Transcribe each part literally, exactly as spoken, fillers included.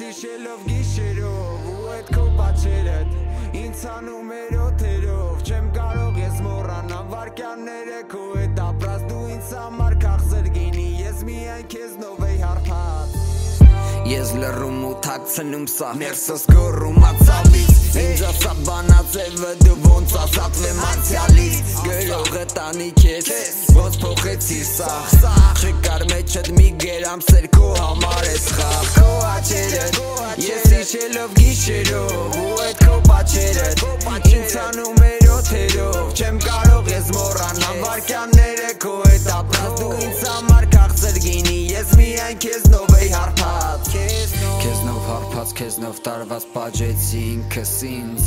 հիշելով գիշերով ու այդ քո պատչերդ ինձ հանում էր օթերով չեմ կարող ես մոռանալ վարկյանները քո հետ ապրած դու ինձ համար քաղցր գինի ես միայն քեզնով էի հարբած Ես լռում ու թաքցնում սա ներսս գոռում ացավից Ինձ ասա բանաձևը դու ոնց ազատվեմ անցյալից Գրողը տանի քեզ ոնց փոխեցիր սաղ Չկար մեջդ մի գերամսեր քո համար ես խաղ Քո աչերդ ես հիշելով գիշերով ու այդ քո պատչերդ ինձ հանում էր օթերով չեմ կարող ես մոռանալ վարկյանները քո հետ ապրած դու ինձ համար քաղցր գինի ես միայն քեզնով էի հարբած Քեզնով հարբած, քեզնով տարված պաջեցի ինքս ինձ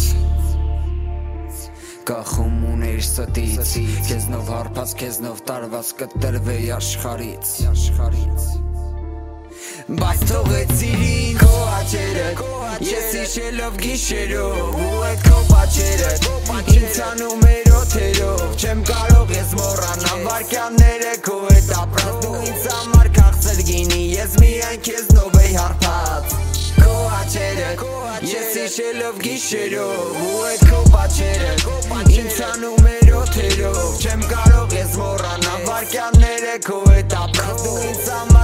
Կախում ուներ ստից Քեզնով հարբած, քեզնով տարված կտրվեի աշխարից Բայց թողեցիր ինձ քո աչերդ Ես հիշելով գիշերով ու այդ քո պատչերդ Ինձ հանում էր օթերով չեմ կարող ես մոռանալ վարկյանները քո հետ ապրած դու ինձ համար քաղցր գինի ես միայն քեզնով էի հարբած Քո աչերդ ես հիշելով գիշերով ու այդ քո պատչերդ Ինձ հանում էր օթերով չեմ կարող ես մոռանալ վարկյանները քո հետ ապրած դու ինձ համար